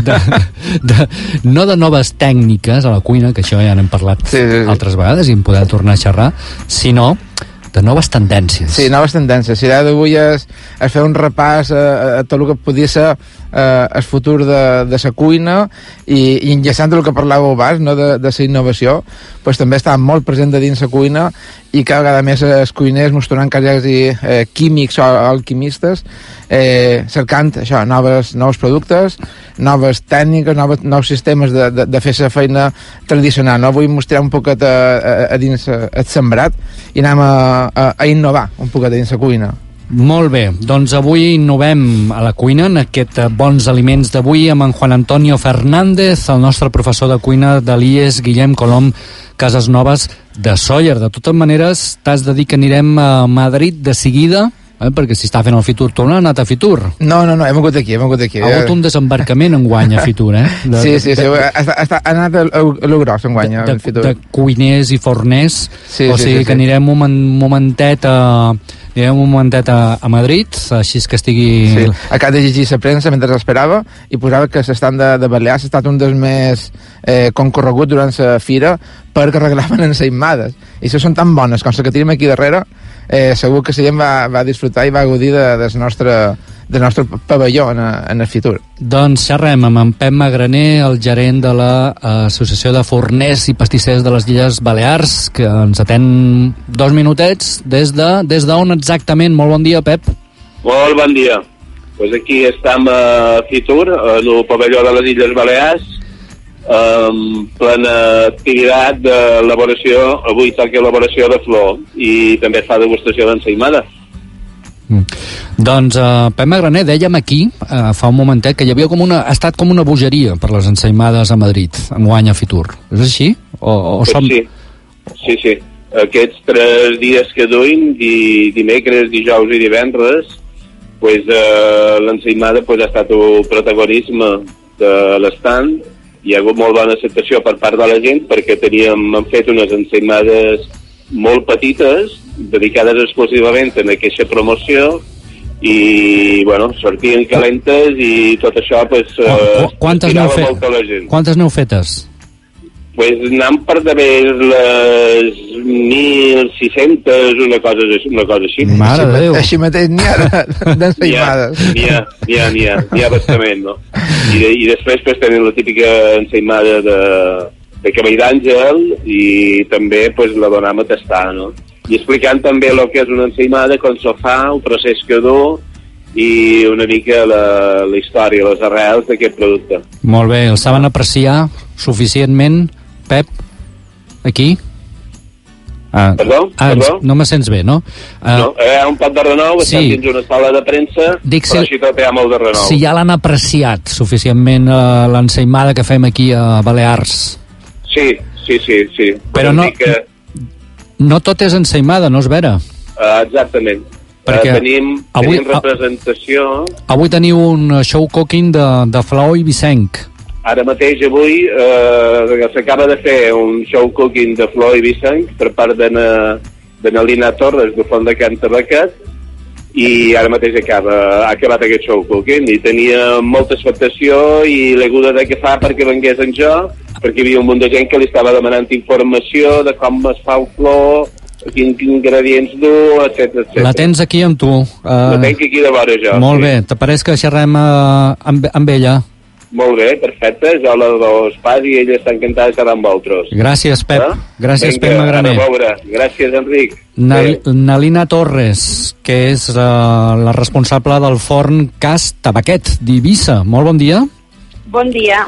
no de noves tècniques a la cuina, que això ja n'hem parlat altres vegades i en podem tornar a xerrar, sinó de noves tendències. Sí, noves tendències. Si d'avui és fer un repàs a tot el que podia ser el futur de la cuina i enllaçant el que parlàveu abans, no, de la innovació, pues, també està molt present de dins la cuina i cada vegada més els cuiners mostrant quasi químics o alquimistes cercant això, nous productes, noves tècniques, nous sistemes de fer la feina tradicional. No? Vull mostrar un poquet a dins el sembrat i anem a innovar un poquet a dins la cuina. Molt bé, doncs avui innovem a la cuina en aquest bons aliments d'avui amb en Juan Antonio Fernández, el nostre professor de cuina de l'IES Guillem Colom Casasnoves de Sóller. De totes maneres, t'has de dir que anirem a Madrid de seguida, perquè si està fent el Fitur, tu no has anat a Fitur? No, he vingut aquí. Ha hagut un desembarcament enguany a Fitur, Sí, ha anat a lo gros enguany a Fitur. De cuiners i forners, o sigui que anirem un momentet a Madrid, així que estigui... Sí, acabo de llegir la premsa mentre esperava i posava que l'estat de Balears ha estat un dels més concorregut durant la fira perquè reglaven ensaïmades. I això són tan bones com les que tenim aquí darrere, segur que la gent va disfrutar i va gaudir del nostre pavelló en el Fitur. Doncs xerrem amb en Pep Magraner, el gerent de l'Associació de Forners i Pastissers de les Illes Balears, que ens atén 2 minutets. Des d'on exactament? Molt bon dia, Pep. Molt bon dia. Pues aquí estem a Fitur, en el pavelló de les Illes Balears, en plena activitat d'elaboració, avui toca elaboració de flor i també fa degustació d'ensaïmada. Doncs Pep Magraner, dèiem aquí fa un momentet que hi havia ha estat com una bogeria per les ensaïmades a Madrid enguany a Fitur, és així? Sí. Aquests 3 dies que duim, dimecres, dijous i divendres, pues, l'ensaïmada pues, ha estat el protagonisme de l'estand. Hi ha hagut molt bona acceptació per part de la gent perquè hem fet unes ensaïmades molt petites dedicades exclusivament a aquesta promoció i, bueno, sortien calentes i tot això, pues, quantes n'heu fetes? Pues anem per d'haver les 1.600, una cosa així. Mare de Déu. Així mateix n'hi ha d'ensaïmades. N'hi ha bastament, no? I després pues, tenen la típica ensaïmada de cabell d'àngel i també pues, la donem a tastar, no? I explicant també el que és una ensaïmada, com se fa, el procés que du i una mica la història, les arrels d'aquest producte. Molt bé, el saben apreciar suficientment, Pep, aquí? Perdó? No me sents bé, no? No, hi ha un pot de renou, estem dins una sala de premsa, però així tot hi ha molt de renou. Si ja l'han apreciat suficientment l'ensaïmada que fem aquí a Balears. Sí. Però no tot és ensaïmada, no és vera? Exactament. Perquè tenim representació... Avui teniu un show cooking de Flaó i Vicenc. Ara mateix, avui, s'acaba de fer un show cooking de Flor i Vicenc per part de Nalina Torres, de Font de Can Tabacat, i ara mateix ha acabat aquest show cooking, i tenia molta expectació i l'aguda de què fa perquè vengués en jo, perquè hi havia un munt de gent que li estava demanant informació de com es fa el flor, quins ingredients du, etc. La tens aquí amb tu. La tenc aquí de vora jo. Molt bé, te pareix que xerrem amb ella? Molt bé, perfecte, jo la dos pas i ella està encantada de estar amb vosaltres. Gràcies, Pep. Gràcies, Pep Magraner. Gràcies, Enric. Nalina Torres, que és la responsable del forn Cas Tabaquet d'Eivissa. Molt bon dia. Bon dia.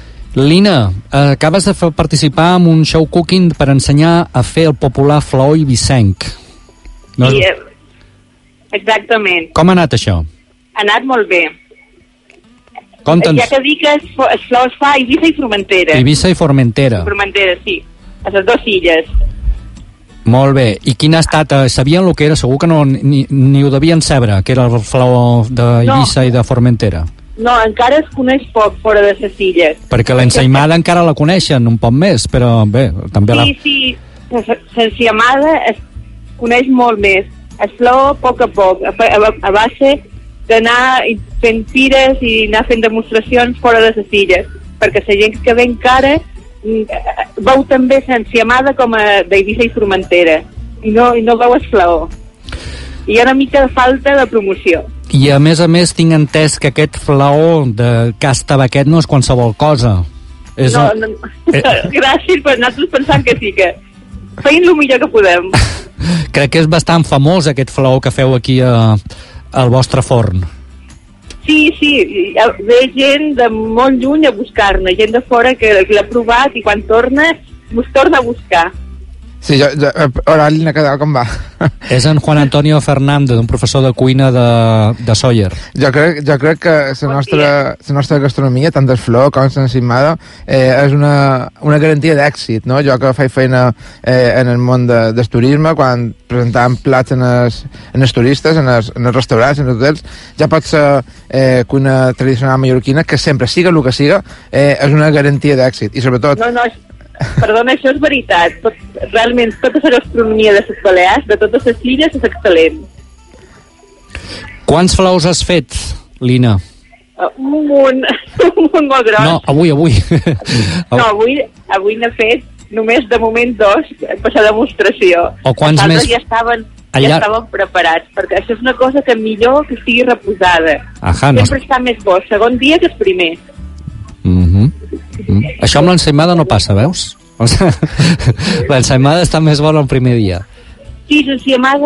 Lina, acabes de participar en un show cooking per ensenyar a fer el popular Flaó i Vicenc. Sí, exactament. Com ha anat això? Ha anat molt bé. Conta'ns. Ja que dic que es fa a Eivissa i Formentera. Eivissa i Formentera. Formentera, sí. A les dues illes. Molt bé. I quin ha estat? Sabien el que era? Segur que no, ni ho devien saber, que era el flaó d'Eivissa i de Formentera. No, encara es coneix poc fora de les illes. Perquè l'ensaïmada encara la coneixen un poc més, però bé, també Sí, l'ensaïmada es coneix molt més. El flaó, a poc, a base d'anar fent fires i anar fent demostracions fora de les illes, perquè la gent que ve encara veu també l'ensaïmada com a d'Eivissa i Formentera i no veu el flaó. Hi ha una mica de falta de promoció. I a més tinc entès que aquest flaó de Cas Tabaquet no és qualsevol cosa. No. Gràcies, però nosaltres pensant que sí, que feien el millor que podem. Crec que és bastant famós aquest flaó que feu aquí al vostre forn. Sí, ve gent de molt lluny a buscar-ne, gent de fora que l'ha provat i quan torna, us torna a buscar. Sí, ara Lina, què tal, com va? És en Juan Antonio Fernández, un professor de cuina de Sóller. Jo crec que la nostra gastronomia, tant del flor com l'ensaïmada, és una garantia d'èxit, no? Jo que faig feina en el món del turisme, quan presentàvem plats en els turistes, en els restaurants, en els hotels, ja pot ser cuina tradicional mallorquina, que sempre, siga el que siga, és una garantia d'èxit. I sobretot... Perdona, això és veritat. Realment, tota la gastronomia de les Balears, de totes les illes, és excel·lent. Quants flaus has fet, Lina? Un munt molt gros. No, avui. No, avui n'he fet només de moment 2 per la demostració. O quants més? Ja estaven preparats, perquè això és una cosa que millor que estigui reposada. Sempre està més bo el segon dia que el primer. Això amb l'ensaïmada no passa, veus? L'ensaïmada està més bona el primer dia. Sí, l'ensaïmada...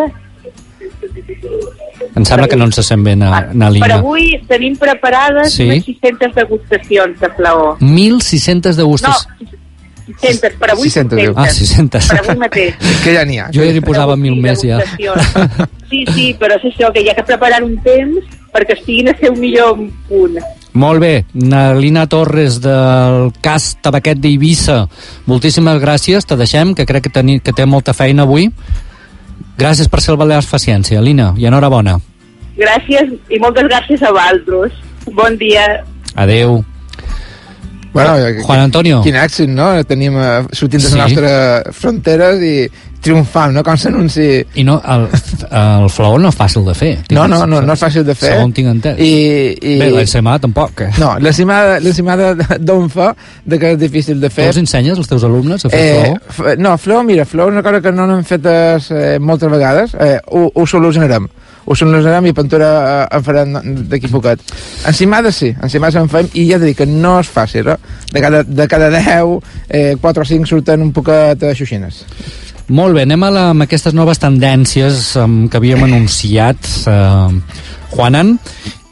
Em sembla que no ens sent bé anar línia. Per avui tenim preparades 1.600 degustacions de flaó. 1.600 degustacions? No, 600, per avui 600. Ah, 600. Per avui mateix. Que ja n'hi ha. Jo ja n'hi posava 1.000 més, ja. Sí, però és això, que hi ha que preparar un temps perquè estiguin a ser un millor punt. Molt bé, Nalina Torres del Cas Tabaquet d'Eivissa, moltíssimes gràcies, te deixem, que crec que té molta feina avui. Gràcies per ser el Balears fa ciència, Lina, i enhorabona. Gràcies i moltes gràcies a vosaltres. Bon dia. Adeu. Bueno, Juan Antonio. Quin èxit, no? Tenim sortint de les nostres fronteres i triomfant, no? Com s'anunci... I no, el flaó no és fàcil de fer. No és fàcil de fer. Segon tinc entès. Bé, l'ensaïmada tampoc. No, l'ensaïmada don fa de que és difícil de fer. Tu els ensenyes als teus alumnes a fer flaó? No, flaó és una cosa que no n'hem fet moltes vegades. Ho solucionarem. I pintura en farem d'aquí poquet. Ensaïmada sí, ensaïmada en fem i ja t'he dit que no és fàcil, de cada 10 4 o 5 surten un poquet xuxines. Molt bé, anem amb aquestes noves tendències que havíem anunciat, Juanan,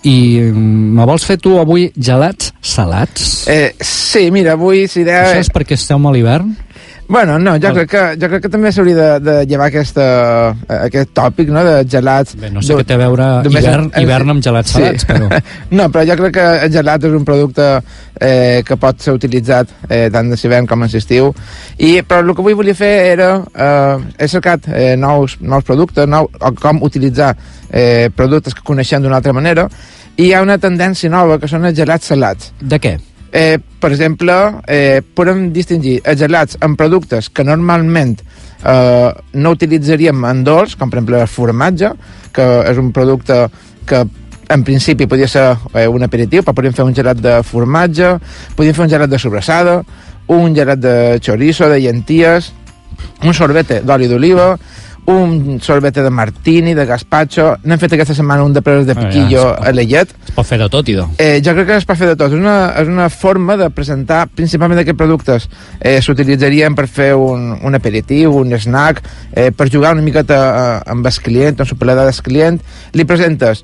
I me vols fer tu avui gelats salats? Sí, mira, avui si idea... Això és perquè estem a l'hivern? Bueno, no, jo crec que també s'hauria de llevar aquest tòpic, no?, de gelats... Bé, no sé què té a veure hivern amb gelats salats, però... No, però jo crec que el gelat és un producte que pot ser utilitzat tant de l'hivern com en l'estiu, però el que avui volia fer era... he cercat nous productes, o com utilitzar productes que coneixem d'una altra manera, i hi ha una tendència nova que són els gelats salats. De què? Per exemple, podem distingir els gelats en productes que normalment no utilitzaríem en dolç, com per exemple el formatge, que és un producte que en principi podria ser un aperitiu, però podríem fer un gelat de formatge, podríem fer un gelat de sobrassada, un gelat de chorizo, de llenties, un sorbete d'oli d'oliva, un sorbete de martini, de gazpacho. N'hem fet aquesta setmana un de preses de piquillo a la llet. Es pot fer de tot, idò. Jo crec que es pot fer de tot. És una forma de presentar, principalment aquests productes s'utilitzarien per fer un aperitiu, un snack, per jugar una miqueta amb el client, amb el paladar del client. Li presentes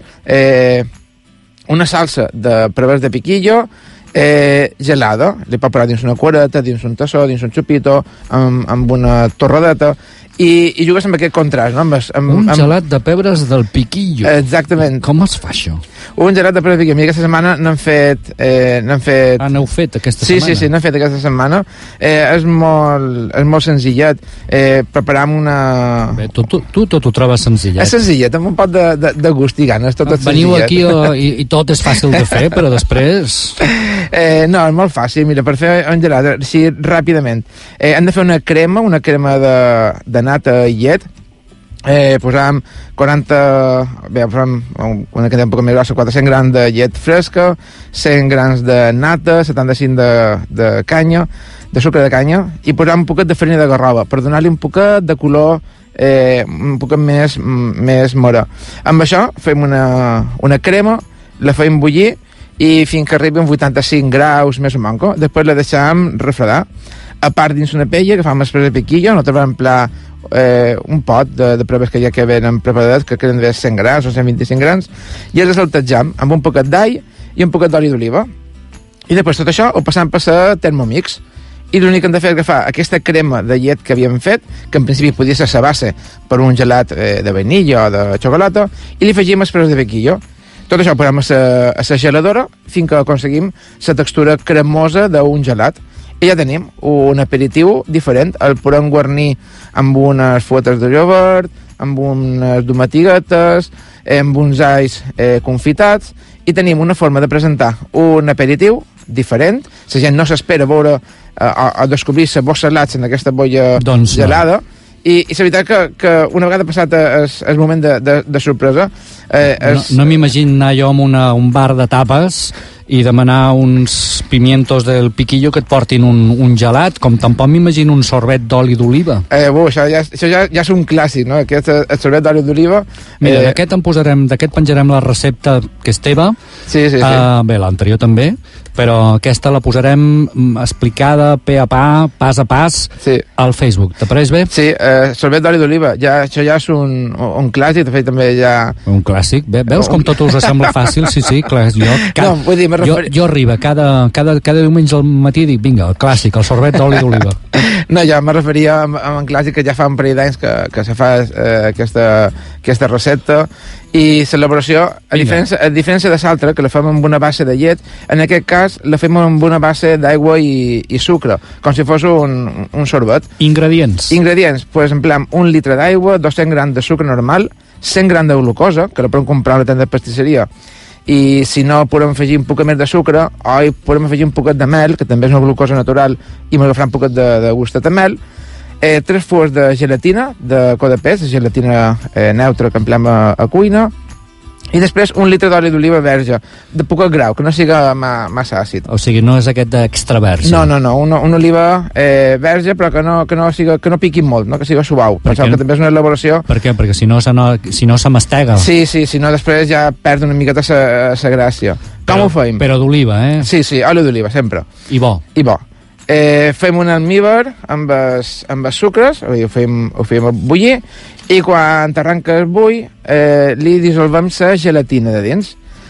una salsa de preses de piquillo gelada, li pot posar dins una cuareta, dins un tassó, dins un xupito, amb una torradeta, i jugues amb aquest contrast, no? Un gelat de pebres del piquillo. Exactament. Com es fa això? Un gelat de pebres del piquillo. Mira, aquesta setmana n'hem fet... n'heu fet aquesta setmana? Sí, n'hem fet aquesta setmana. És molt senzillet. Preparam una... Bé, tu tot ho trobes senzillet. És senzillet, amb un pot de gust i ganes, tot és Veniu senzillet. aquí i tot és fàcil de fer, però després... No, és molt fàcil. Mira, per fer un gelat, així ràpidament, hem de fer una crema de nata i llet. Posam 40... Bé, posam una quantitat un poc més grossa, 400 grams de llet fresca, 100 grams de nata, 75 de canya, de sucre de canya, i posam un poquet de farina de garrova, per donar-li un poquet de color un poquet més mora. Amb això fem una crema, la fem bullir, i fins que arribi a 85 graus més o manco. Després la deixam refredar. A part, dins una paella, que fam després de piquillo, no trobem pla un pot de proves que ja que venen preparades, que queden de 100 grams o 125 grams, i els saltejam amb un poquet d'all i un poquet d'oli d'oliva. I després tot això ho passam per la Thermomix. I l'únic que hem de fer és agafar aquesta crema de llet que havíem fet, que en principi podia ser la base per un gelat de vainilla o de xocolata, i li afegim després de piquillo. Tot això ho posem a la geladora fins que aconseguim la textura cremosa d'un gelat. I ja tenim un aperitiu diferent. El podem guarnir amb unes fuetes de iogurt, amb unes domatiguetes, amb uns alls confitats, i tenim una forma de presentar un aperitiu diferent. La gent no s'espera veure o descobrir-se bons salats en aquesta bolla gelada. I la veritat que una vegada passat el moment de sorpresa... No m'imagino anar jo a un bar de tapes i demanar uns pimientos del piquillo que et portin un gelat, com tampoc m'imagino un sorbet d'oli d'oliva. Això ja és un clàssic, no? Aquest sorbet d'oli d'oliva... Mira, d'aquest penjarem la recepta que és teva. Sí. Bé, l'anterior també, però aquesta la posarem explicada pe a pa, pas a pas, al Facebook. T'apareix bé? Sí, sorbet d'oli d'oliva. Això ja és un clàssic, de fet també ja... Un clàssic? Veus com tot us sembla fàcil? Sí, clar. Jo arriba cada diumenge al matí i dic, vinga, el clàssic, el sorbet d'oli d'oliva. No, ja me referia a un clàssic que ja fa un parell d'anys que se fa aquesta recepta, i l'elaboració, a diferència de l'altra, que la fem amb una base de llet, en aquest cas la fem amb una base d'aigua i sucre, com si fos un sorbet. Ingredients, pues empleem 1 litre d'aigua, 200 grams de sucre normal, 100 grams de glucosa, que la podem comprar a la tenda de pastisseria, i si no podem afegir un poc més de sucre, o podem afegir un poquet de mel, que també és una glucosa natural, i m'agafar un poquet de gustet de mel, 3 fues de gelatina de codapès, gelatina neutra que empleem a cuina, i després 1 litre d'oli d'oliva verge, de poc grau, que no siga massa àcid. O sigui, no és aquest d'extra verge. No, una oliva verge, però que no piqui molt, no? Que sigui suau. Penseu que també és una elaboració... Per què? Perquè si no se mastega. Sí, si no després ja perd una miqueta la gràcia. Com ho fem? Però d'oliva, eh? Sí, oli d'oliva, sempre. I bo. Fem un almíbar amb els sucres, ho fem bullir, i quan arranca el bull li dissolvem la gelatina de dins.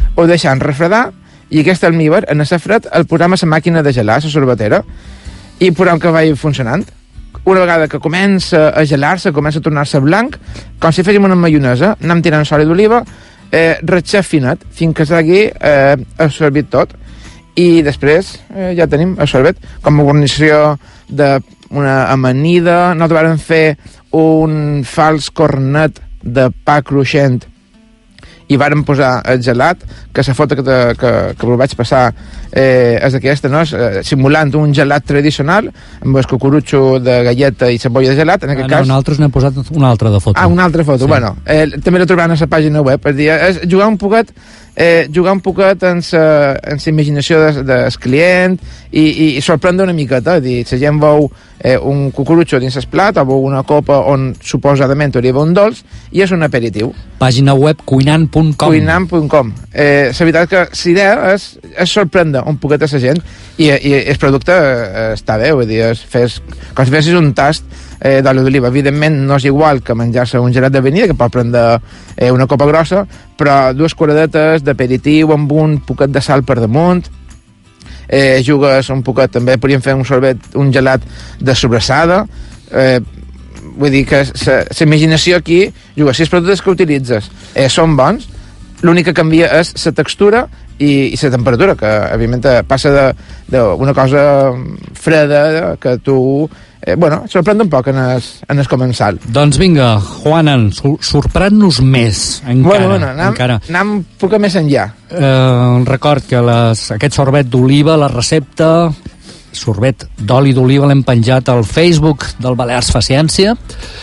ho deixem refredar, i aquest almíbar, en ser fred, el posem a la màquina de gelar, a la sorbetera, i posem que vagi funcionant. Una vegada que comença a gelar-se, comença a tornar-se blanc, com si féssim una maionesa, anem tirant oli d'oliva, ratxar finet, fins que s'hagi absorbit tot, i després ja tenim el sorbet com a guarnició d'una amanida. Nosaltres vam fer un fals cornet de pa cruixent i vàrem posar el gelat, que la foto que ho vaig passar és aquesta, no? Simulant un gelat tradicional amb el cucurutxo de galleta i cebolla de gelat, en aquest cas. Nosaltres n'hem posat una altra de foto. Una altra foto, sí. Bueno, també la trobaran a la pàgina web, és dir, és jugar un poquet en la imaginació del client i sorprendre una miqueta, és dir, la gent veu un cucurutxo dins el plat o veu una copa on suposadament hauria un dolç i és un aperitiu. Pàgina web cuinant.com. Cuinant.com. La veritat que la idea és sorprendre un poquet a la gent i el producte està bé, vull dir, com si fessis un tast d'oli d'oliva. Evidentment no és igual que menjar-se un gelat d'avenida, que pot prendre una copa grossa, però 2 cuaradetes d'aperitiu amb un poquet de sal per damunt, jugues un poquet, també podríem fer un sorbet, un gelat de sobrassada, vull dir que la imaginació aquí juga. Si els productes que utilitzes són bons, l'únic que canvia és la textura i la temperatura, que evidentment passa d'una cosa freda que tu sorprèn un poc en el comensal. Doncs vinga, Juanan, sorprèn-nos més encara. Anem un poc més enllà. Record que aquest sorbet d'oliva, la recepta sorbet d'oli d'oliva l'hem penjat al Facebook del Balears fa Ciència,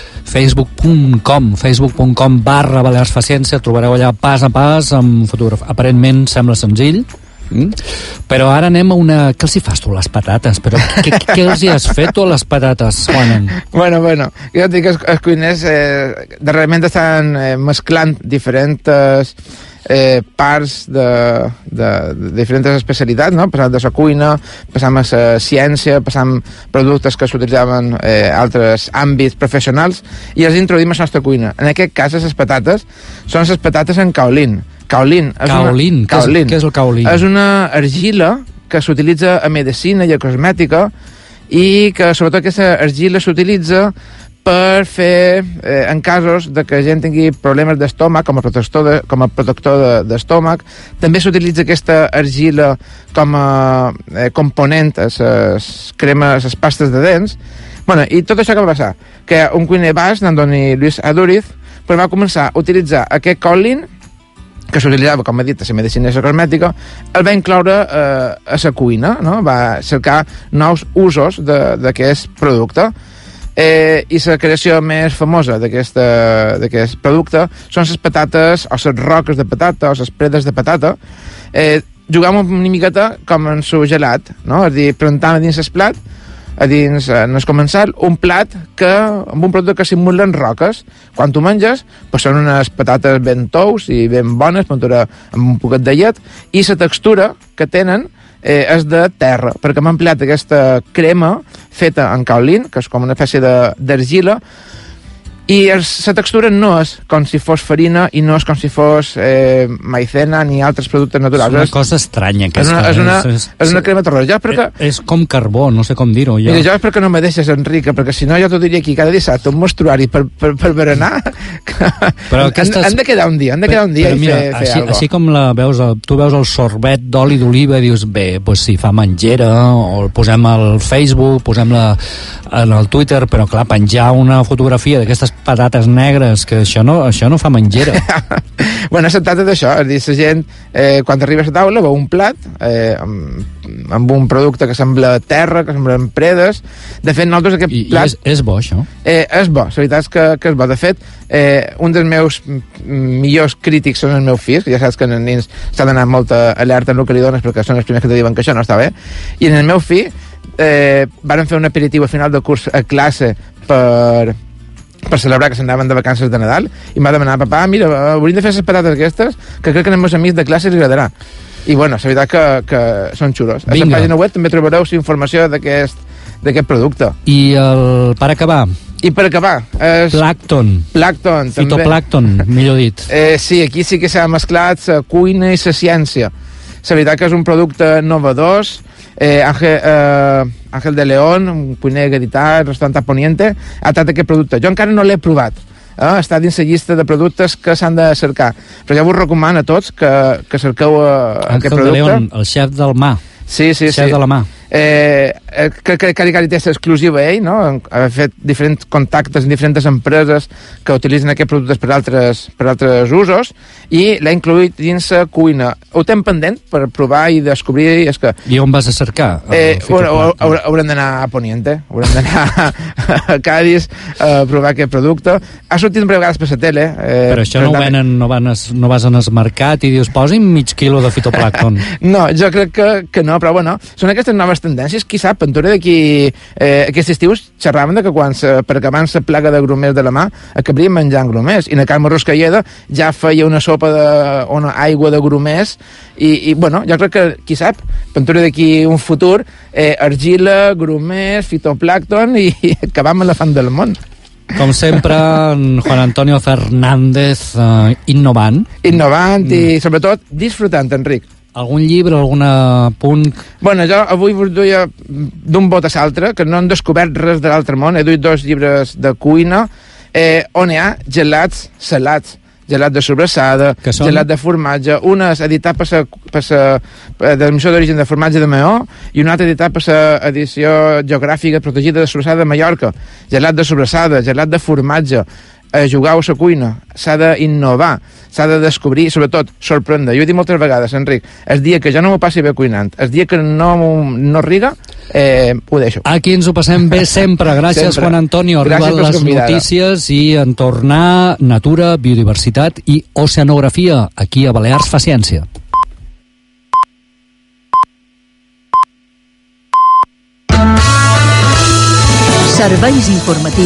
facebook.com/balearsfaciència. Trobareu allà pas a pas amb fotografia. Aparentment sembla senzill, però ara anem a una... Què els hi fas tu, les patates? Però què els hi has fet tu a les patates, Juanan? Bueno, jo dic que els cuiners darrerament estan mesclant diferents parts de diferents especialitats, no? Passant de la cuina, passant a la ciència, passant productes que s'utilitzaven altres àmbits professionals, i els introduïm a la nostra cuina. En aquest cas, les patates són les patates en kaolin. Kaolin. Què és el kaolin? És una argila que s'utilitza a medicina i a cosmètica, i que sobretot aquesta argila s'utilitza per fer, en casos de que la gent tingui problemes d'estómac, com a protector d'estómac. També s'utilitza aquesta argila com a component a les cremes, a les pastes de dents. Bueno, i tot això què va passar? Que un cuiner basc, Andoni Luis Aduriz, va començar a utilitzar aquest kaolin, que s'utilitzava, com he dit, a la medicina i la cosmètica, el va incloure a la cuina, no? Va cercar nous usos d'aquest producte. I la creació més famosa d'aquest producte són les patates, o les roques de patata, o les predes de patata. Jugàvem una miqueta com en su gelat, no? És a dir, presentant a dins el plat, en el comensal, un plat amb un producte que simulen roques. Quan tu menges, són unes patates ben tous i ben bones, amb un poquet de llet, i la textura que tenen és de terra, perquè hem empleat aquesta crema feta en kaolin, que és com una espècie d'argila, i la textura no és com si fos farina i no és com si fos maicena ni altres productes naturals. És una cosa estranya. És una crema terrosa. És com carbó, no sé com dir-ho. Mira, jo és perquè no me deixes, Enrique, perquè si no jo t'ho diria aquí cada dissabte, un mostruari per berenar. Han de quedar un dia, i fer alguna cosa. Així com tu veus el sorbet d'oli d'oliva i dius, bé, si fa mengera, o el posem al Facebook, posem-la en el Twitter, però clar, penjar una fotografia d'aquestes patates negres, que això no fa mengera. Bueno, es tracta d'això, és dir, la gent, quan arriba a la taula, veu un plat amb un producte que sembla terra, que semblen predes. De fet, nosaltres aquest plat... I és bo, això? És bo, la veritat és que és bo. De fet, un dels meus millors crítics són els meus fills, que ja saps que en els nins s'ha d'anar molta alerta en el que li dones, perquè són els primers que te diuen que això no està bé. I en el meu fill varen fer un aperitiu a final de curs a classe per celebrar que s'anaven de vacances de Nadal, i em va demanar, papà, mira, hauríem de fer les patates aquestes, que crec que als meus amics de classe els agradarà. I bueno, la veritat que són xulos. A la pàgina web també trobareu informació d'aquest producte. I per acabar, I per acabar... Plàncton. Plàncton, també. Fitoplàncton, millor dit. Sí, aquí sí que s'ha mesclat la cuina i la ciència. La veritat que és un producte innovador. Ángel de León, un cuiner gadità, restaurant Poniente, ha tret aquest producte. Jo encara no l'he provat. Està dins la llista de productes que s'han de cercar. Però ja vos recomano a tots que cerqueu aquest producte. Ángel de León, el xef del mà. Sí. Xef de la mà. Crec que és exclusiva ell, no? Ha fet diferents contactes en diferents empreses que utilitzen aquests productes per altres usos i l'ha incluït dins la cuina. Ho tem pendent per provar i descobrir... I on vas a cercar? Haurem d'anar a Poniente, haurem d'anar a Cádiz a provar aquest producte. Ha sortit un parell de vegades per la tele. Però això no ho venen, no vas al mercat i dius, posi'm mig quilo de fitoplàncton. No, jo crec que no, però bueno, són aquestes noves tendències. Qui sap, Ventura, d'aquí aquest estiu xerraven que quan per acabar la plaga de grumers de la mà acabaríem menjant grumers, i na Carme Ruscalleda ja feia una sopa una aigua de grumers i bueno, jo crec que, qui sap, Ventura, d'aquí un futur argila, grumers, fitoplàncton i acabam amb la fam del món. Com sempre, en Juan Antonio Fernández innovant i sobretot disfrutant, Enric. Algun llibre, algun punt? Bueno, jo avui vos duia d'un bot a l'altre, que no han descobert res de l'altre món. He duit 2 llibres de cuina on hi ha gelats salats, gelat de sobrassada, gelat de formatge, un és editat per la denominació d'origen de formatge de Maó i un altre editat per l'edició geogràfica protegida de sobrassada de Mallorca. Gelat de sobrassada, gelat de formatge. Jugar a la cuina, s'ha d'innovar, s'ha de descobrir i sobretot sorprendre. Jo he dit moltes vegades, Enric, el dia que jo no m'ho passi bé cuinant, el dia que no riga, ho deixo. Aquí ens ho passem bé sempre. Gràcies, sempre. Juan Antonio. Arriben les notícies i en tornar natura, biodiversitat i oceanografia. Aquí a Balears fa ciència. Serveis informatius.